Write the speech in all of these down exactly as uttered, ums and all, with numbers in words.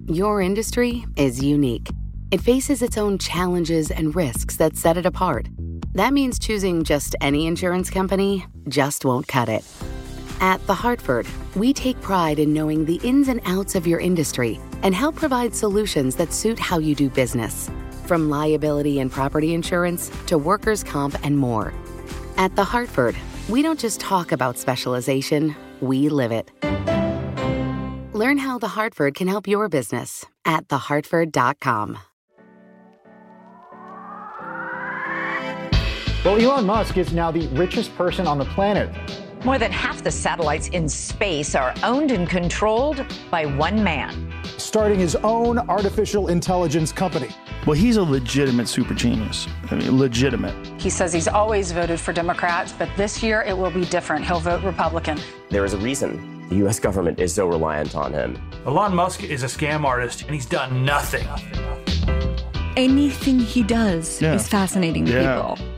Your industry is unique. It faces its own challenges and risks that set it apart. That means choosing just any insurance company just won't cut it. At The Hartford, we take pride in knowing the ins and outs of your industry and help provide solutions that suit how you do business. From liability and property insurance to workers' comp and more. At The Hartford, we don't just talk about specialization, we live it. Learn how The Hartford can help your business at the hartford dot com. Well, Elon Musk is now the richest person on the planet. More than half the satellites in space are owned and controlled by one man. Starting his own artificial intelligence company. Well, he's a legitimate super genius. I mean, legitimate. He says he's always voted for Democrats, but this year it will be different. He'll vote Republican. There is a reason the U S government is so reliant on him. Elon Musk is a scam artist, and he's done nothing. Anything he does Yeah. is fascinating to Yeah. people.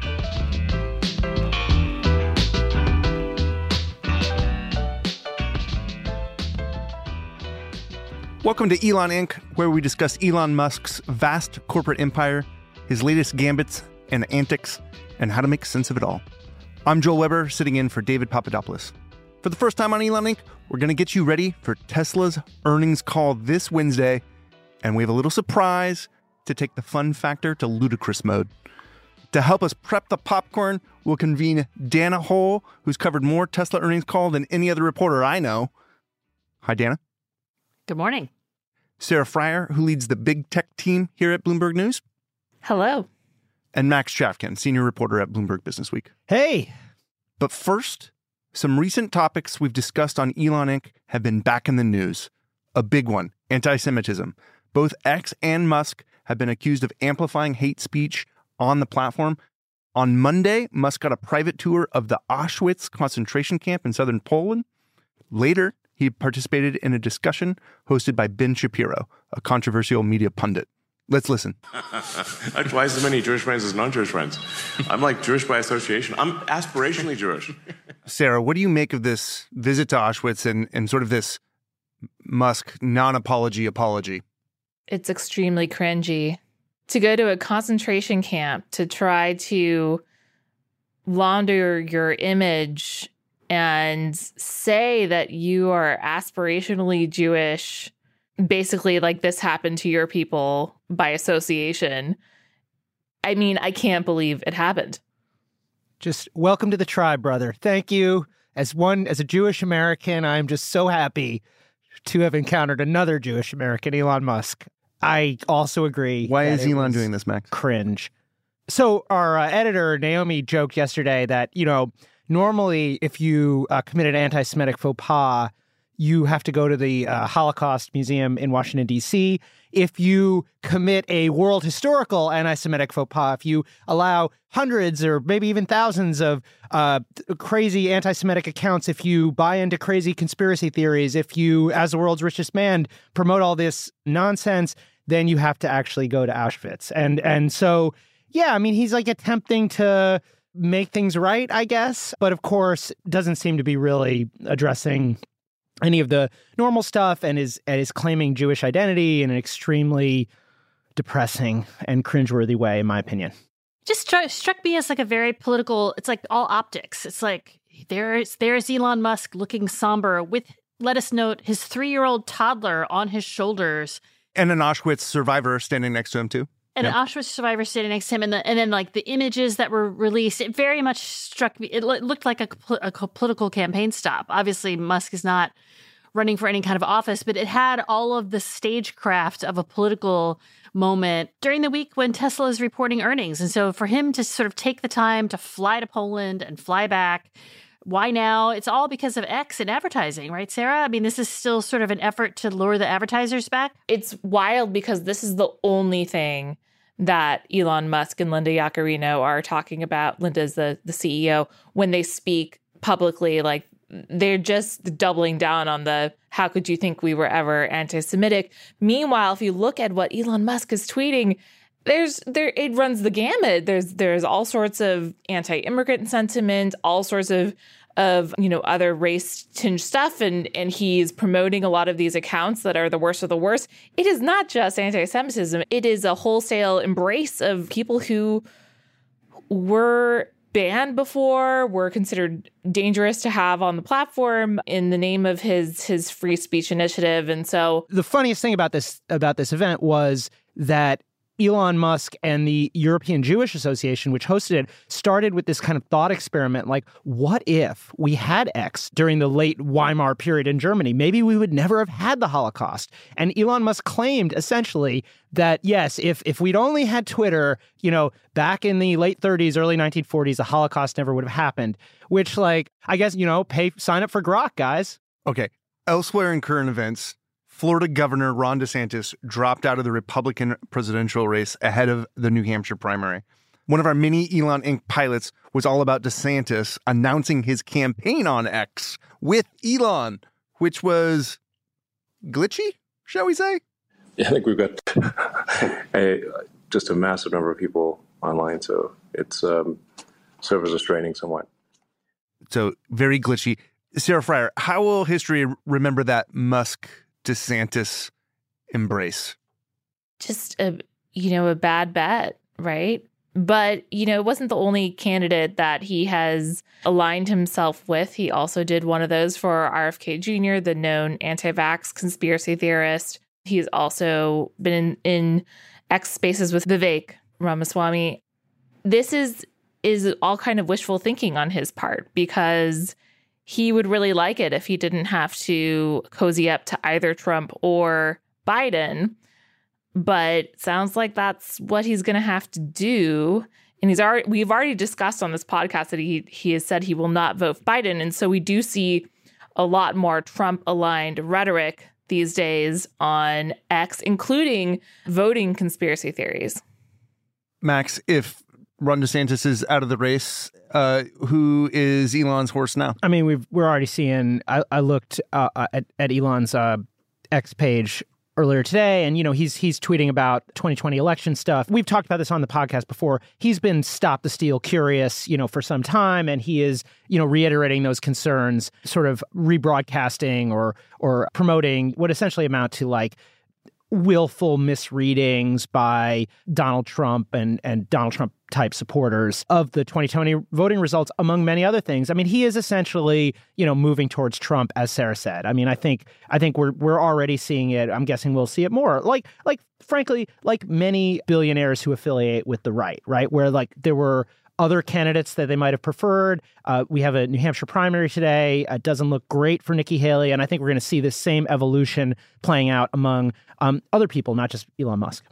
Welcome to Elon Incorporated, where we discuss Elon Musk's vast corporate empire, his latest gambits and antics, and how to make sense of it all. I'm Joel Weber, sitting in for David Papadopoulos. For the first time on Elon Incorporated, we're going to get you ready for Tesla's earnings call this Wednesday, and we have a little surprise to take the fun factor to ludicrous mode. To help us prep the popcorn, we'll convene Dana Hole, who's covered more Tesla earnings call than any other reporter I know. Hi, Dana. Good morning. Sarah Fryer, who leads the big tech team here at Bloomberg News. Hello. And Max Chafkin, senior reporter at Bloomberg Businessweek. Hey. But first, some recent topics we've discussed on Elon Incorporated have been back in the news. A big one, anti-Semitism. Both X and Musk have been accused of amplifying hate speech on the platform. On Monday, Musk got a private tour of the Auschwitz concentration camp in southern Poland. Later, he participated in a discussion hosted by Ben Shapiro, a controversial media pundit. Let's listen. I have twice as many Jewish friends as non-Jewish friends. I'm like Jewish by association. I'm aspirationally Jewish. Sarah, what do you make of this visit to Auschwitz and, and sort of this Musk non-apology apology? It's extremely cringy. To go to a concentration camp to try to launder your image and say that you are aspirationally Jewish, basically like this happened to your people by association. I mean, I can't believe it happened. Just welcome to the tribe, brother. Thank you. As one, as a Jewish American, I'm just so happy to have encountered another Jewish American, Elon Musk. I also agree. Why is Elon doing this, Max? Cringe. So our uh, editor, Naomi, joked yesterday that, you know, normally, if you uh, commit an anti-Semitic faux pas, you have to go to the uh, Holocaust Museum in Washington, D C. If you commit a world historical anti-Semitic faux pas, if you allow hundreds or maybe even thousands of uh, crazy anti-Semitic accounts, if you buy into crazy conspiracy theories, if you, as the world's richest man, promote all this nonsense, then you have to actually go to Auschwitz. And and so, yeah, I mean, he's like attempting to make things right, I guess. But of course, doesn't seem to be really addressing any of the normal stuff and is, and is claiming Jewish identity in an extremely depressing and cringeworthy way, in my opinion. Just struck, struck me as like a very political, it's like all optics. It's like there's, there's Elon Musk looking somber with, let us note, his three-year-old toddler on his shoulders. And an Auschwitz survivor standing next to him, too. And yep. an Auschwitz survivor standing next to him. And, the, and then, like, the images that were released, it very much struck me. It looked like a, a political campaign stop. Obviously, Musk is not running for any kind of office, but it had all of the stagecraft of a political moment during the week when Tesla is reporting earnings. And so for him to sort of take the time to fly to Poland and fly back, why now? It's all because of X and advertising, right, Sarah? I mean, this is still sort of an effort to lure the advertisers back. It's wild because this is the only thing that Elon Musk and Linda Yaccarino are talking about. Linda's the, the C E O. When they speak publicly, like, they're just doubling down on the, how could you think we were ever anti-Semitic? Meanwhile, if you look at what Elon Musk is tweeting, there's there it runs the gamut. There's there's all sorts of anti-immigrant sentiment, all sorts of of, you know, other race-tinged stuff, and and he's promoting a lot of these accounts that are the worst of the worst. It is not just anti-Semitism. It is a wholesale embrace of people who were banned before, were considered dangerous to have on the platform in the name of his his free speech initiative. And so the funniest thing about this about this event was that Elon Musk and the European Jewish Association, which hosted it, started with this kind of thought experiment, like, what if we had X during the late Weimar period in Germany? Maybe we would never have had the Holocaust. And Elon Musk claimed, essentially, that, yes, if if we'd only had Twitter, you know, back in the late thirties, early nineteen forties, the Holocaust never would have happened, which, like, I guess, you know, pay sign up for Grok, guys. Okay. Elsewhere in current events, Florida Governor Ron DeSantis dropped out of the Republican presidential race ahead of the New Hampshire primary. One of our mini Elon Incorporated pilots was all about DeSantis announcing his campaign on X with Elon, which was glitchy, shall we say? Yeah, I think we've got a, just a massive number of people online, so it's um, servers are straining somewhat. So very glitchy. Sarah Frier, how will history remember that Musk DeSantis embrace? Just a, you know, a bad bet, right? But, you know, it wasn't the only candidate that he has aligned himself with. He also did one of those for R F K Junior, the known anti-vax conspiracy theorist. He's also been in, in X spaces with Vivek Ramaswamy. This is is all kind of wishful thinking on his part, because he would really like it if he didn't have to cozy up to either Trump or Biden. But sounds like that's what he's going to have to do. And he's already we've already discussed on this podcast that he he has said he will not vote for Biden. And so we do see a lot more Trump-aligned rhetoric these days on X, including voting conspiracy theories. Max, if Ron DeSantis is out of the race, uh, who is Elon's horse now? I mean, we've, we're already seeing, I, I looked uh, at, at Elon's uh, X page earlier today, and, you know, he's he's tweeting about twenty twenty election stuff. We've talked about this on the podcast before. He's been Stop the Steal curious, you know, for some time, and he is, you know, reiterating those concerns, sort of rebroadcasting or or promoting what essentially amount to, like, willful misreadings by Donald Trump and, and Donald Trump type supporters of the twenty twenty voting results, among many other things. I mean, he is essentially, you know, moving towards Trump, as Sarah said. I mean, I think I think we're we're already seeing it. I'm guessing we'll see it more. Like like frankly, like many billionaires who affiliate with the right, right? Where, like, there were other candidates that they might have preferred. Uh, we have a New Hampshire primary today. It doesn't look great for Nikki Haley. And I think we're going to see this same evolution playing out among um, other people, not just Elon Musk.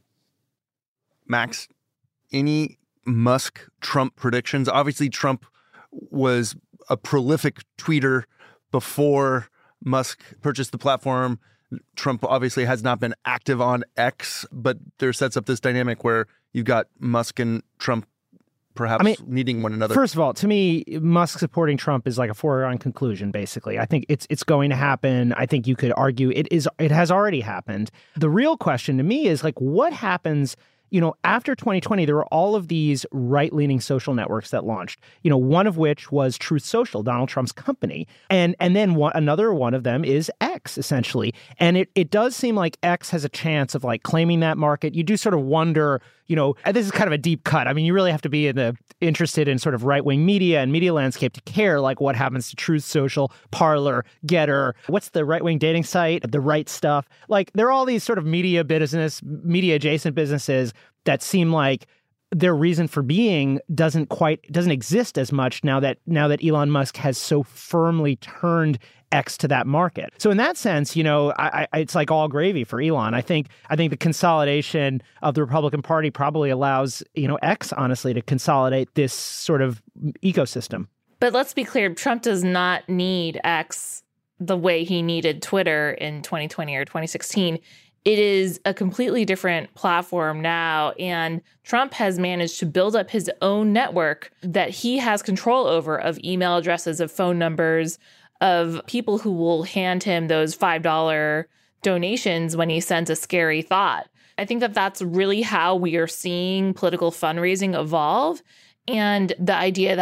Max, any Musk-Trump predictions? Obviously, Trump was a prolific tweeter before Musk purchased the platform. Trump obviously has not been active on X, but there sets up this dynamic where you've got Musk and Trump perhaps I mean, needing one another. First of all, to me, Musk supporting Trump is like a foregone conclusion, basically. I think it's it's going to happen. I think you could argue it is it has already happened. The real question to me is, like, what happens, you know, after twenty twenty, there were all of these right-leaning social networks that launched, you know, one of which was Truth Social, Donald Trump's company. And and then one, another one of them is X, essentially. And it, it does seem like X has a chance of, like, claiming that market. You do sort of wonder, you know, and this is kind of a deep cut. I mean, you really have to be in the interested in sort of right-wing media and media landscape to care, like, what happens to Truth Social, Parler, Getter, what's the right-wing dating site, The Right Stuff. Like, there are all these sort of media business, media-adjacent businesses that seem like their reason for being doesn't quite doesn't exist as much now that now that Elon Musk has so firmly turned X to that market. So in that sense, you know, I, I, it's like all gravy for Elon. I think I think the consolidation of the Republican Party probably allows, you know, X, honestly, to consolidate this sort of ecosystem. But let's be clear, Trump does not need X the way he needed Twitter in twenty twenty or twenty sixteen. It is a completely different platform now, and Trump has managed to build up his own network that he has control over, of email addresses, of phone numbers, of people who will hand him those five dollar donations when he sends a scary thought. I think that that's really how we are seeing political fundraising evolve. And the idea that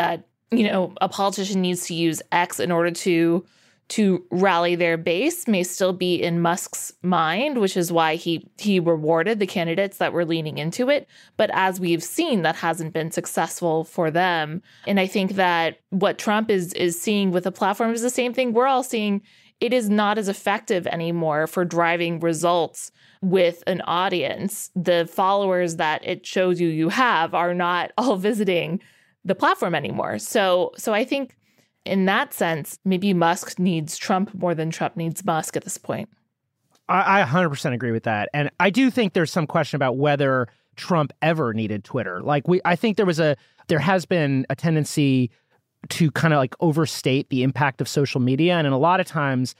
you know, a politician needs to use X in order to to rally their base may still be in Musk's mind, which is why he he rewarded the candidates that were leaning into it. But as we've seen, that hasn't been successful for them. And I think that what Trump is is seeing with the platform is the same thing we're all seeing. It is not as effective anymore for driving results with an audience. The followers that it shows you you have are not all visiting the platform anymore. So so I think in that sense, maybe Musk needs Trump more than Trump needs Musk at this point. I, I one hundred percent agree with that. And I do think there's some question about whether Trump ever needed Twitter. Like we, I think there was a, there has been a tendency to kind of like overstate the impact of social media. And in a lot of times,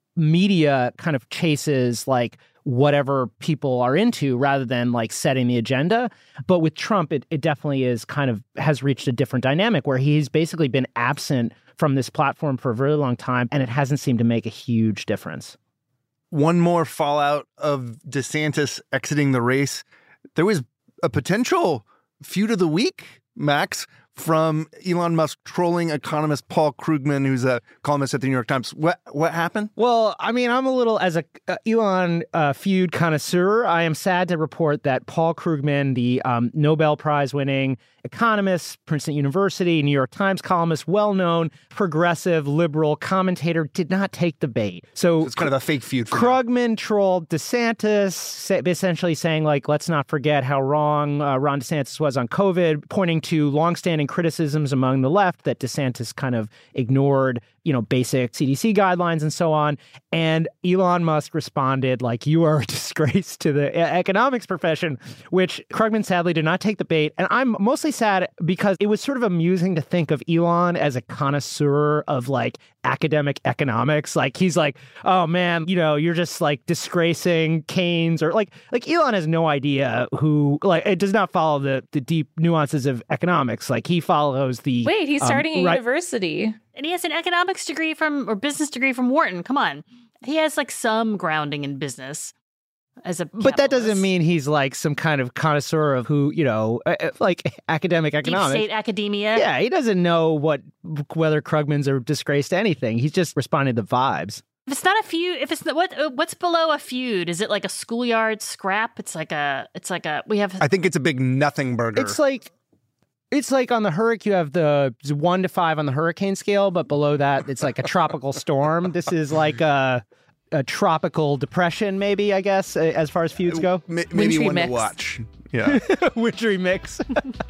media kind of chases like whatever people are into rather than like setting the agenda. But with Trump, it, it definitely is kind of has reached a different dynamic where he's basically been absent from this platform for a very long time, and it hasn't seemed to make a huge difference. One more fallout of DeSantis exiting the race. There was a potential feud of the week, Max, from Elon Musk trolling economist Paul Krugman, who's a columnist at the New York Times. What what happened? Well, I mean, I'm a little, as a uh, Elon uh, feud connoisseur, I am sad to report that Paul Krugman, the um, Nobel Prize winning economist, Princeton University, New York Times columnist, well-known progressive liberal commentator, did not take the bait. So, so it's kind of a fake feud. For Krugman him. trolled DeSantis, say, essentially saying, like, let's not forget how wrong uh, Ron DeSantis was on COVID, pointing to longstanding criticisms among the left that DeSantis kind of ignored, you know, basic C D C guidelines and so on. And Elon Musk responded like, you are a disgrace to the economics profession, which Krugman sadly did not take the bait. And I'm mostly sad because it was sort of amusing to think of Elon as a connoisseur of like academic economics. Like he's like, oh man, you know, you're just like disgracing Keynes, or like like Elon has no idea who, like, it does not follow the the deep nuances of economics. Like he follows the Wait, he's um, starting a right- university. And he has an economics degree from, or business degree from Wharton. Come on. He has like some grounding in business as a capitalist. But that doesn't mean he's like some kind of connoisseur of who, you know, like academic economics. Deep state academia. Yeah, he doesn't know what whether Krugman's a disgrace to anything. He's just responding to vibes. If it's not a feud, if it's not, what what's below a feud? Is it like a schoolyard scrap? It's like a, it's like a, we have. I think it's a big nothing burger. It's like, it's like on the hurricane, you have the one to five on the hurricane scale, but below that, it's like a tropical storm. This is like a, a tropical depression, maybe, I guess, as far as feuds go. M- maybe one to watch. Yeah. Wintry mix.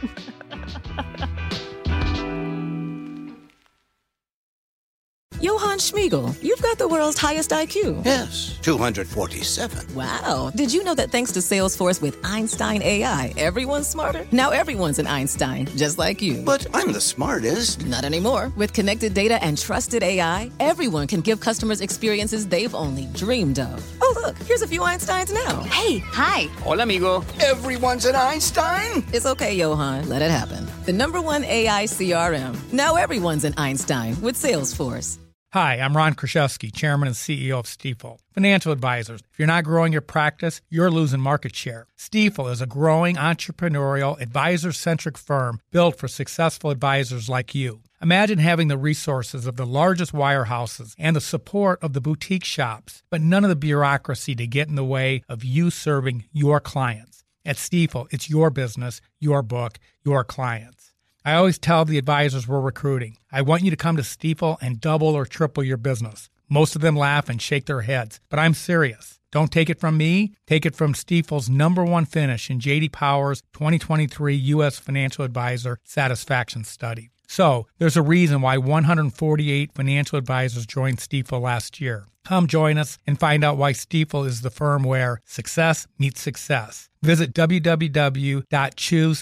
Johann Schmiegel, you've got the world's highest I Q. Yes, two hundred forty-seven. Wow. Did you know that thanks to Salesforce with Einstein A I, everyone's smarter? Now everyone's an Einstein, just like you. But I'm the smartest. Not anymore. With connected data and trusted A I, everyone can give customers experiences they've only dreamed of. Oh, look, here's a few Einsteins now. Hey, hi. Hola, amigo. Everyone's an Einstein? It's okay, Johann. Let it happen. The number one A I C R M. Now everyone's an Einstein with Salesforce. Hi, I'm Ron Kraszewski, Chairman and C E O of Stifel. Financial advisors, if you're not growing your practice, you're losing market share. Stifel is a growing entrepreneurial, advisor-centric firm built for successful advisors like you. Imagine having the resources of the largest wirehouses and the support of the boutique shops, but none of the bureaucracy to get in the way of you serving your clients. At Stifel, it's your business, your book, your clients. I always tell the advisors we're recruiting, I want you to come to Stifel and double or triple your business. Most of them laugh and shake their heads, but I'm serious. Don't take it from me. Take it from Stifel's number one finish in J D Power's twenty twenty-three U S Financial Advisor Satisfaction Study. So, there's a reason why one hundred forty-eight financial advisors joined Stifel last year. Come join us and find out why Stifel is the firm where success meets success. Visit w w w dot choose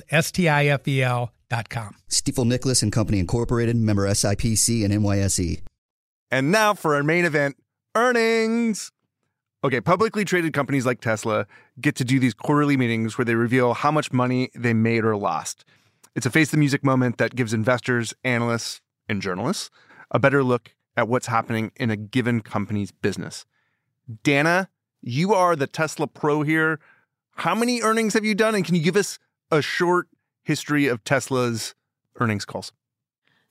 stifel dot com. Stifel Nicholas and Company Incorporated, member S I P C and N Y S E. And now for our main event, earnings. Okay, publicly traded companies like Tesla get to do these quarterly meetings where they reveal how much money they made or lost. It's a face the music moment that gives investors, analysts, and journalists a better look at what's happening in a given company's business. Dana, you are the Tesla pro here. How many earnings have you done? And can you give us a short history of Tesla's earnings calls?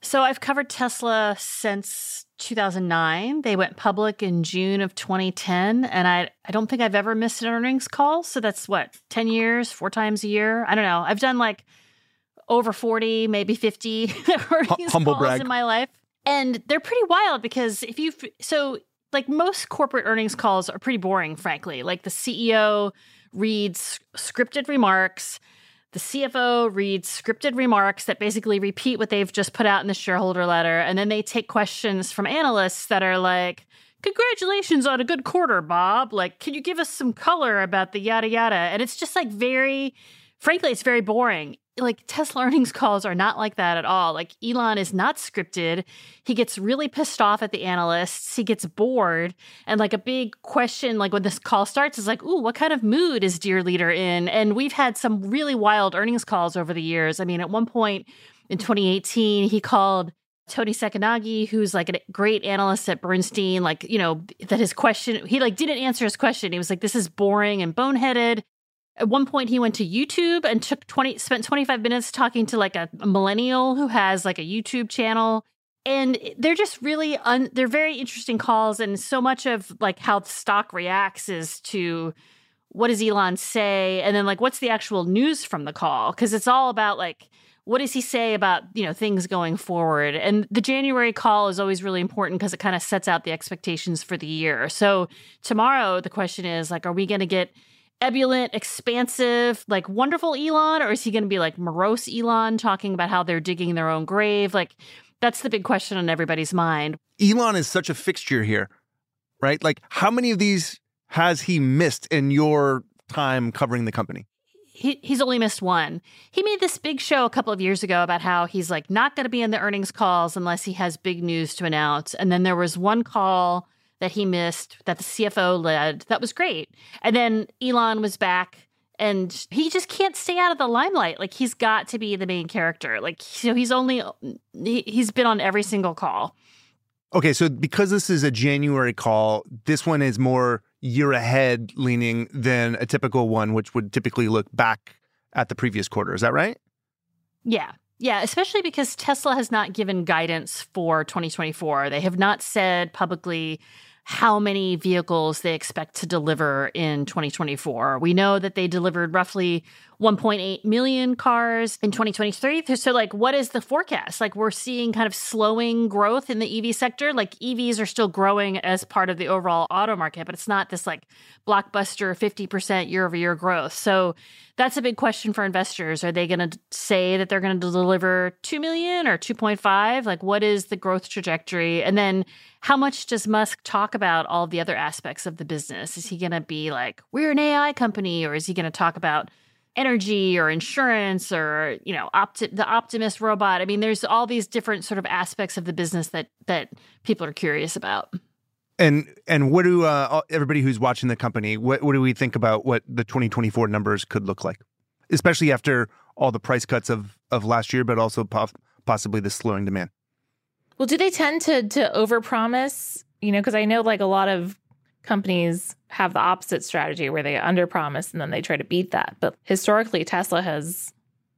So I've covered Tesla since two thousand nine. They went public in June of twenty ten, and I, I don't think I've ever missed an earnings call. So that's what, ten years, four times a year? I don't know. I've done like over forty, maybe fifty earnings Humble calls brag. in my life. And they're pretty wild because if you, so like most corporate earnings calls are pretty boring, frankly. Like the C E O reads scripted remarks. The C F O reads scripted remarks that basically repeat what they've just put out in the shareholder letter. And then they take questions from analysts that are like, congratulations on a good quarter, Bob. Like, can you give us some color about the yada yada? And it's just like very, frankly, it's very boring. Like Tesla earnings calls are not like that at all. Like Elon is not scripted. He gets really pissed off at the analysts. He gets bored. And like a big question, like when this call starts is like, ooh, what kind of mood is dear leader in? And we've had some really wild earnings calls over the years. I mean, at one point in twenty eighteen, he called Tony Sacconaghi, who's like a great analyst at Bernstein, like, you know, that his question, he like didn't answer his question. He was like, this is boring and boneheaded. At one point, he went to YouTube and took twenty spent twenty-five minutes talking to like a, a millennial who has like a YouTube channel. And they're just really, un, they're very interesting calls. And so much of like how the stock reacts is to what does Elon say? And then like, what's the actual news from the call? Because it's all about like, what does he say about, you know, things going forward? And the January call is always really important because it kind of sets out the expectations for the year. So tomorrow, the question is like, are we going to get ebullient, expansive, like wonderful Elon, or is he going to be like morose Elon talking about how they're digging their own grave? Like that's the big question on everybody's mind. Elon is such a fixture here, right? Like how many of these has he missed in your time covering the company? He, he's only missed one. He made this big show a couple of years ago about how he's like not going to be in the earnings calls unless he has big news to announce. And then there was one call that he missed that the C F O led. That was great. And then Elon was back and he just can't stay out of the limelight. Like he's got to be the main character. Like, so he's only, he, he's been on every single call. Okay. So because this is a January call, this one is more year ahead leaning than a typical one, which would typically look back at the previous quarter. Is that right? Yeah. Yeah, especially because Tesla has not given guidance for twenty twenty-four. They have not said publicly how many vehicles they expect to deliver in twenty twenty-four. We know that they delivered roughly one point eight million cars in twenty twenty-three. So like, what is the forecast? Like we're seeing kind of slowing growth in the E V sector. Like E Vs are still growing as part of the overall auto market, but it's not this like blockbuster fifty percent year over year growth. So that's a big question for investors. Are they going to say that they're going to deliver two million or two point five? Like what is the growth trajectory? And then how much does Musk talk about all the other aspects of the business? Is he going to be like, we're an A I company, or is he going to talk about energy or insurance or, you know, Opti- the Optimus robot? I mean, there's all these different sort of aspects of the business that that people are curious about. And and what do uh, everybody who's watching the company, what, what do we think about what the twenty twenty-four numbers could look like, especially after all the price cuts of, of last year, but also po- possibly the slowing demand? Well, do they tend to to overpromise? You know, because I know like a lot of companies have the opposite strategy where they underpromise and then they try to beat that. But historically, Tesla has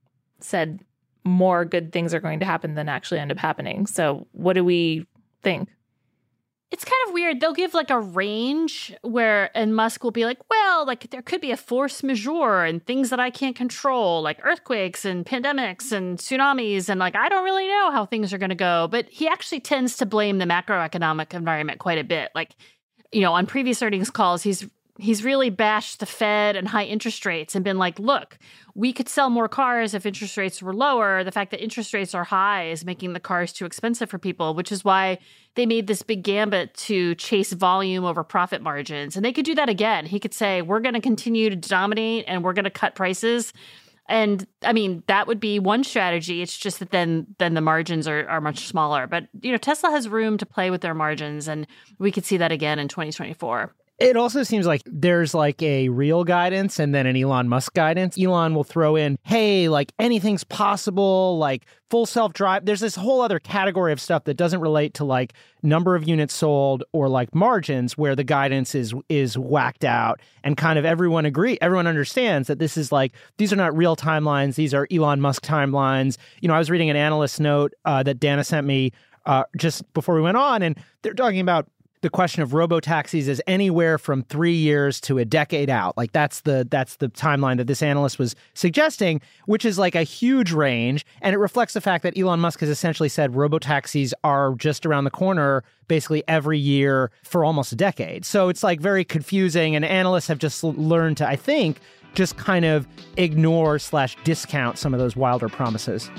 said more good things are going to happen than actually end up happening. So what do we think? It's kind of weird. They'll give like a range where, and Musk will be like, well, like there could be a force majeure and things that I can't control, like earthquakes and pandemics and tsunamis. And like, I don't really know how things are going to go. But he actually tends to blame the macroeconomic environment quite a bit. Like, you know, on previous earnings calls, he's he's really bashed the Fed and high interest rates and been like, look, we could sell more cars if interest rates were lower. The fact that interest rates are high is making the cars too expensive for people, which is why they made this big gambit to chase volume over profit margins. And they could do that again. He could say, we're going to continue to dominate and we're going to cut prices. And I mean, that would be one strategy. It's just that then then the margins are, are much smaller. But, you know, Tesla has room to play with their margins, and we could see that again in twenty twenty-four. It also seems like there's like a real guidance and then an Elon Musk guidance. Elon will throw in, hey, like anything's possible, like full self-drive. There's this whole other category of stuff that doesn't relate to like number of units sold or like margins where the guidance is is whacked out and kind of everyone agree. Everyone understands that this is like, these are not real timelines. These are Elon Musk timelines. You know, I was reading an analyst note uh, that Dana sent me uh, just before we went on, and they're talking about the question of robo-taxis is anywhere from three years to a decade out. Like that's the that's the timeline that this analyst was suggesting, which is like a huge range. And it reflects the fact that Elon Musk has essentially said robo-taxis are just around the corner basically every year for almost a decade. So it's like very confusing. And analysts have just learned to, I think, just kind of ignore slash discount some of those wilder promises.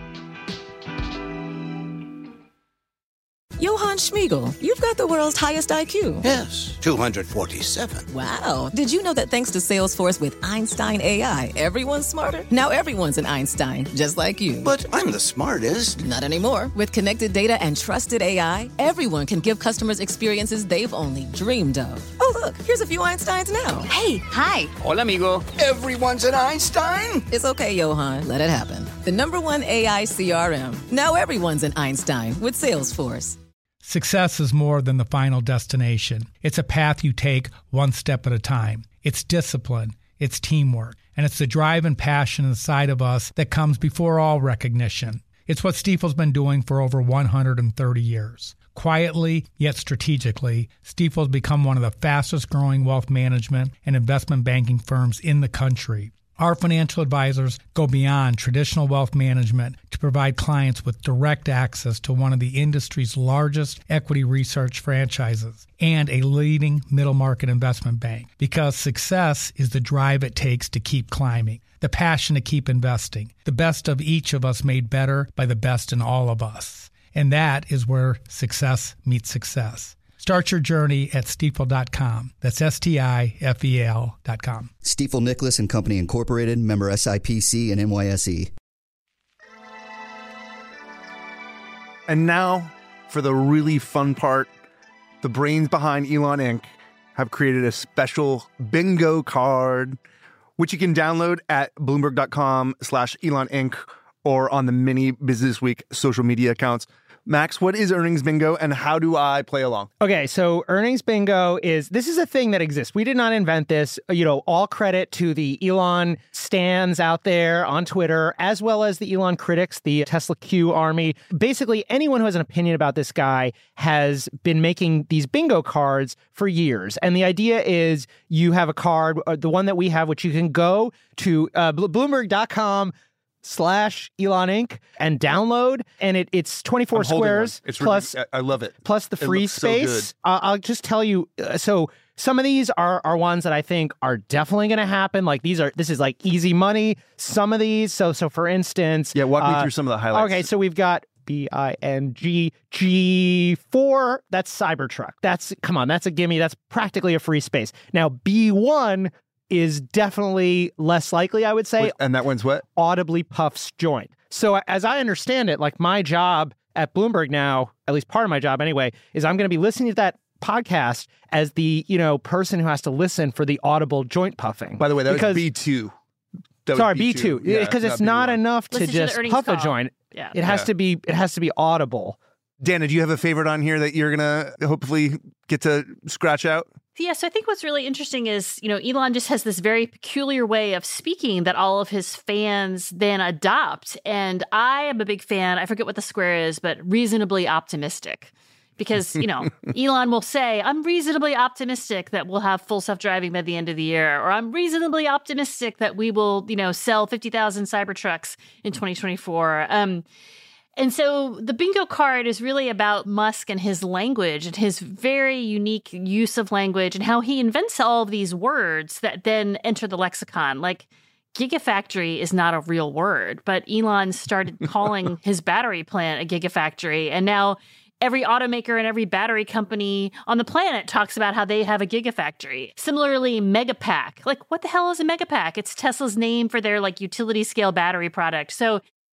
Johann Schmiegel, you've got the world's highest I Q. Yes, two hundred forty-seven. Wow. Did you know that thanks to Salesforce with Einstein A I, everyone's smarter? Now everyone's an Einstein, just like you. But I'm the smartest. Not anymore. With connected data and trusted A I, everyone can give customers experiences they've only dreamed of. Oh, look, here's a few Einsteins now. Hey, hi. Hola, amigo. Everyone's an Einstein? It's okay, Johann. Let it happen. The number one A I C R M. Now everyone's an Einstein with Salesforce. Success is more than the final destination. It's a path you take one step at a time. It's discipline, it's teamwork, and it's the drive and passion inside of us that comes before all recognition. It's what Stifel's been doing for over one hundred thirty years. Quietly, yet strategically, Stifel's become one of the fastest growing wealth management and investment banking firms in the country. Our financial advisors go beyond traditional wealth management to provide clients with direct access to one of the industry's largest equity research franchises and a leading middle market investment bank. Because success is the drive it takes to keep climbing, the passion to keep investing, the best of each of us made better by the best in all of us. And that is where success meets success. Start your journey at Stifel dot com. That's S T I F E L dot com. Stifel Nicolaus and Company Incorporated, member S I P C and N Y S E. And now for the really fun part. The brains behind Elon Incorporated have created a special bingo card, which you can download at Bloomberg.com slash Elon Inc or on the Mini Business Week social media accounts. Max, what is Earnings Bingo and how do I play along? Okay, so Earnings Bingo is, this is a thing that exists. We did not invent this. You know, all credit to the Elon stans out there on Twitter, as well as the Elon critics, the Tesla Q army. Basically, anyone who has an opinion about this guy has been making these bingo cards for years. And the idea is you have a card, the one that we have, which you can go to uh, Bloomberg.com slash Elon Inc and download, and it, it's twenty-four squares. It's plus, really, I love it. Plus the free space. So uh, I'll just tell you. Uh, so some of these are are ones that I think are definitely going to happen. Like these are, this is like easy money. Some of these. So so for instance, yeah, walk me uh, through some of the highlights. Okay, so we've got B I N G G four. That's Cybertruck. That's come on. That's a gimme. That's practically a free space. Now B one is definitely less likely, I would say. And that one's what? Audibly Puff's joint. So as I understand it, like my job at Bloomberg now, at least part of my job anyway, is I'm going to be listening to that podcast as the, you know, person who has to listen for the audible joint puffing. By the way, that because, was B two. That sorry, B two. Because yeah, it's not, not enough to listen just to puff call. a joint. Yeah. It has yeah. to be, it has to be audible. Dana, do you have a favorite on here that you're going to hopefully get to scratch out? Yeah, so I think what's really interesting is, you know, Elon just has this very peculiar way of speaking that all of his fans then adopt. And I am a big fan, I forget what the square is, but reasonably optimistic. Because, you know, Elon will say, I'm reasonably optimistic that we'll have full self-driving by the end of the year. Or I'm reasonably optimistic that we will, you know, sell fifty thousand Cybertrucks in twenty twenty-four. Um And so the bingo card is really about Musk and his language and his very unique use of language and how he invents all of these words that then enter the lexicon. Like gigafactory is not a real word, but Elon started calling his battery plant a gigafactory. And now every automaker and every battery company on the planet talks about how they have a gigafactory. Similarly, Megapack. Like, what the hell is a Megapack? It's Tesla's name for their like utility scale battery product. So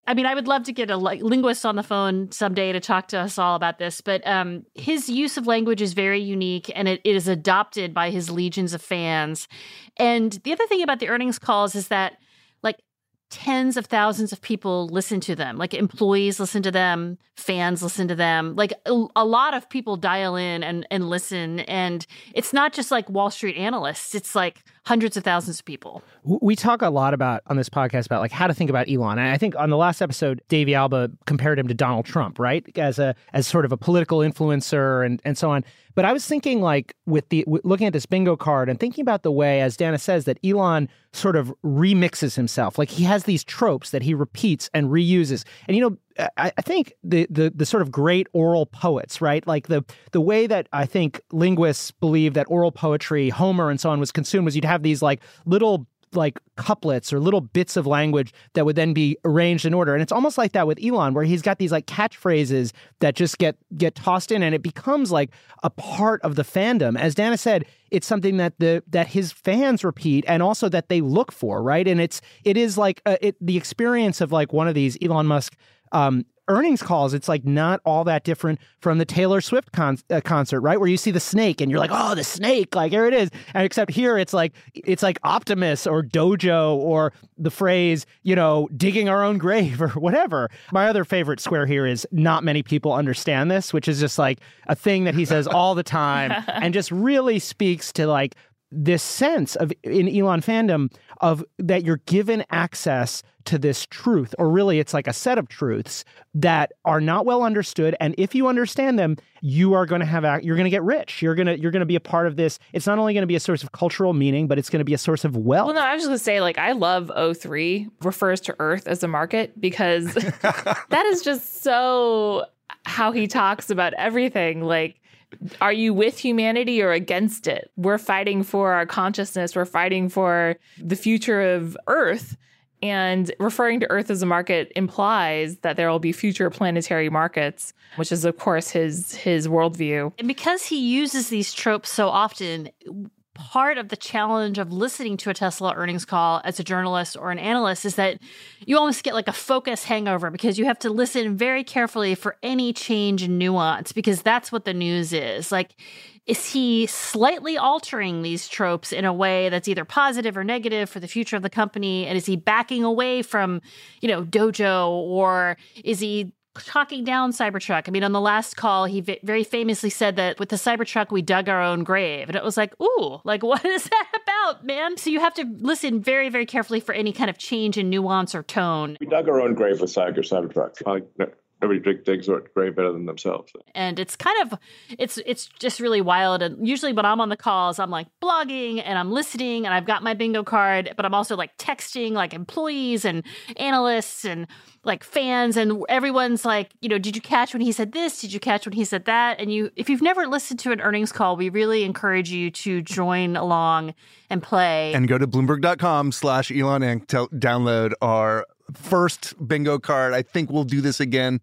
I mean, I would love to get a like, linguist on the phone someday to talk to us all about this, but um, his use of language is very unique, and it, it is adopted by his legions of fans. And the other thing about the earnings calls is that, like, tens of thousands of people listen to them. Like, employees listen to them, fans listen to them. Like, a, a lot of people dial in and, and listen. And it's not just like Wall Street analysts. It's like hundreds of thousands of people. We talk a lot about on this podcast about like how to think about Elon. And I think on the last episode, Davey Alba compared him to Donald Trump, right? As a as sort of a political influencer and, and so on. But I was thinking like with the w- looking at this bingo card and thinking about the way, as Dana says, that Elon sort of remixes himself. Like he has these tropes that he repeats and reuses. And, you know, I, I think the, the the sort of great oral poets, right? Like the the way that I think linguists believe that oral poetry, Homer and so on, was consumed was you'd have these like little like couplets or little bits of language that would then be arranged in order. And it's almost like that with Elon, where he's got these like catchphrases that just get get tossed in, and it becomes like a part of the fandom. As Dana said, it's something that the that his fans repeat and also that they look for, right? And it's it is like uh, it, the experience of like one of these Elon Musk um, earnings calls. It's like not all that different from the Taylor Swift con- uh, concert, right? Where you see the snake and you're like, oh, the snake, like here it is. And except here it's like it's like Optimus or Dojo or the phrase, you know, digging our own grave or whatever. My other favorite swear here is not many people understand this, which is just like a thing that he says all the time and just really speaks to like this sense of in Elon fandom of that you're given access to this truth, or really it's like a set of truths that are not well understood. And if you understand them, you are going to have, you're going to get rich. You're going to, you're going to be a part of this. It's not only going to be a source of cultural meaning, but it's going to be a source of wealth. Well, no, I was just going to say, like, I love O three refers to Earth as a market because that is just so how he talks about everything. Like, are you with humanity or against it? We're fighting for our consciousness. We're fighting for the future of Earth. And referring to Earth as a market implies that there will be future planetary markets, which is, of course, his his worldview. And because he uses these tropes so often, part of the challenge of listening to a Tesla earnings call as a journalist or an analyst is that you almost get like a focus hangover because you have to listen very carefully for any change in nuance, because that's what the news is. Like, is he slightly altering these tropes in a way that's either positive or negative for the future of the company? And is he backing away from, you know, Dojo, or is he talking down Cybertruck? I mean, on the last call, he v- very famously said that with the Cybertruck, we dug our own grave. And it was like, ooh, like, what is that about, man? So you have to listen very, very carefully for any kind of change in nuance or tone. We dug our own grave with Cyber Cybertruck. Like, everybody digs their grave better than themselves. And it's kind of, it's it's just really wild. And usually when I'm on the calls, I'm like blogging and I'm listening and I've got my bingo card, but I'm also like texting like employees and analysts and like fans, and everyone's like, you know, did you catch when he said this? Did you catch when he said that? And you, if you've never listened to an earnings call, we really encourage you to join along and play. And go to Bloomberg.com slash Elon Inc to download our first bingo card. I think we'll do this again.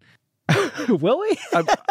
Will we?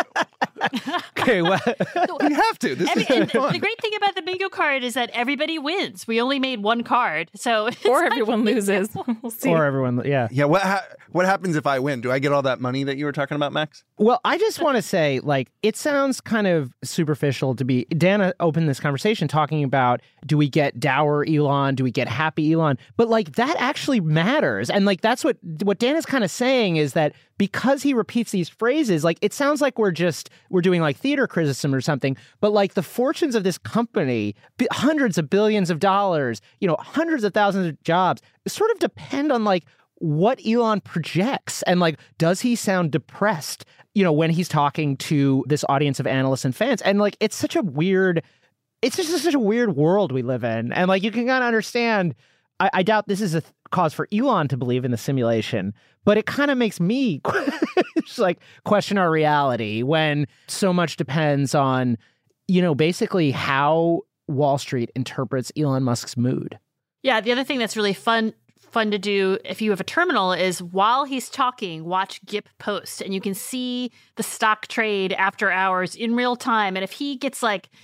Okay, well, we have to. This and, is and fun. The great thing about the bingo card is that everybody wins. We only made one card, so or everyone loses. We'll see. Or everyone, yeah, yeah. What ha- what happens if I win? Do I get all that money that you were talking about, Max? Well, I just want to say, like, it sounds kind of superficial to be. Dana opened this conversation talking about, do we get dour Elon? Do we get happy Elon? But like that actually matters, and like that's what what Dana's kind of saying is that because he repeats these phrases, like it sounds like we're just we're doing like theater criticism or something, but like the fortunes of this company, hundreds of billions of dollars, you know, hundreds of thousands of jobs, sort of depend on like what Elon projects. And like, does he sound depressed, you know, when he's talking to this audience of analysts and fans? And like, it's such a weird, it's just such a weird world we live in. And like, you can kind of understand, I, I doubt this is a th- cause for Elon to believe in the simulation, but it kind of makes me just like question our reality when so much depends on, you know, basically how Wall Street interprets Elon Musk's mood. Yeah, the other thing that's really fun fun to do if you have a terminal is while he's talking, watch Gip Post, and you can see the stock trade after hours in real time. And if he gets like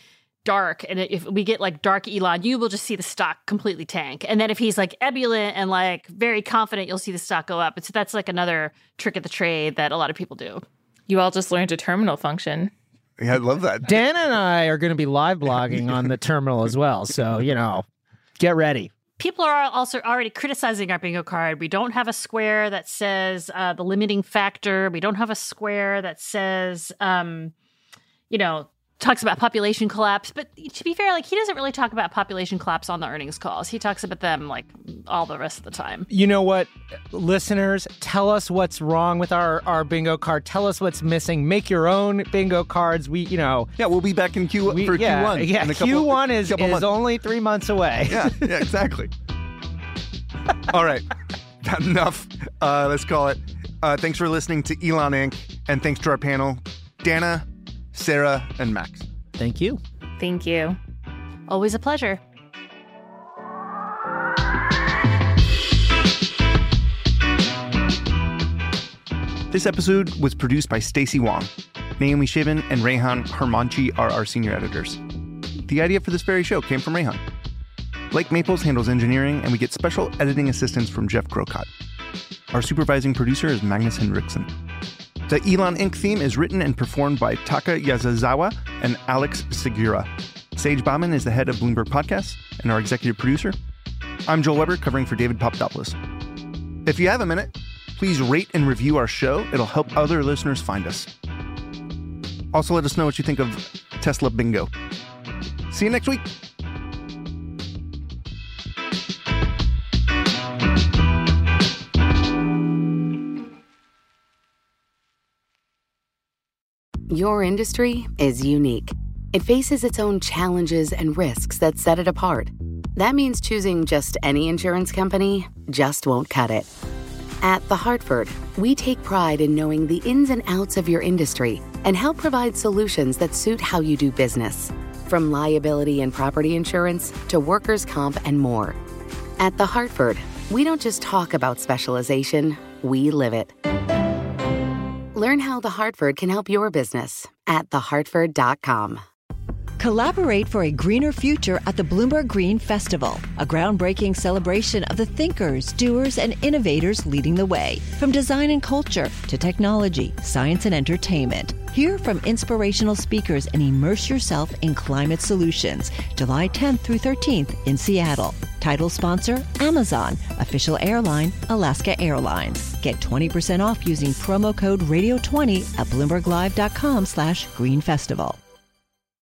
dark, and if we get like dark Elon, you will just see the stock completely tank. And then if he's like ebullient and like very confident, you'll see the stock go up. And so that's like another trick of the trade that a lot of people do. You all just learned a terminal function. Yeah, I love that. Dan and I are going to be live blogging on the terminal as well. So, you know, get ready. People are also already criticizing our bingo card. We don't have a square that says uh, the limiting factor. We don't have a square that says, um, you know, talks about population collapse. But to be fair, like he doesn't really talk about population collapse on the earnings calls. He talks about them like all the rest of the time. You know what, listeners, tell us what's wrong with our, our bingo card. Tell us what's missing. Make your own bingo cards. We, you know. Yeah, we'll be back in Q we, for yeah, Q one. Yeah, in a couple, Q one is, is months. only three months away. Yeah, yeah, exactly. All right. Enough. Uh, let's call it. Uh, thanks for listening to Elon Incorporated. And thanks to our panel, Dana, Sarah, and Max. Thank you. Thank you. Always a pleasure. This episode was produced by Stacey Wong. Naomi Shibin and Rehan Hermanchi are our senior editors. The idea for this very show came from Rehan. Blake Maples handles engineering, and we get special editing assistance from Jeff Grocott. Our supervising producer is Magnus Henriksen. The Elon Incorporated theme is written and performed by Taka Yasuzawa and Alex Segura. Sage Bauman is the head of Bloomberg Podcasts and our executive producer. I'm Joel Weber, covering for David Papadopoulos. If you have a minute, please rate and review our show. It'll help other listeners find us. Also, let us know what you think of Tesla Bingo. See you next week. Your industry is unique. It faces its own challenges and risks that set it apart. That means choosing just any insurance company just won't cut it. At The Hartford, we take pride in knowing the ins and outs of your industry and help provide solutions that suit how you do business. From liability and property insurance to workers' comp and more. At The Hartford, we don't just talk about specialization, we live it. Learn how The Hartford can help your business at the hartford dot com. Collaborate for a greener future at the Bloomberg Green Festival, a groundbreaking celebration of the thinkers, doers, and innovators leading the way. From design and culture to technology, science, and entertainment. Hear from inspirational speakers and immerse yourself in climate solutions. July tenth through thirteenth in Seattle. Title sponsor, Amazon. Official airline, Alaska Airlines. Get twenty percent off using promo code radio twenty at bloomberg live dot com slash green festival.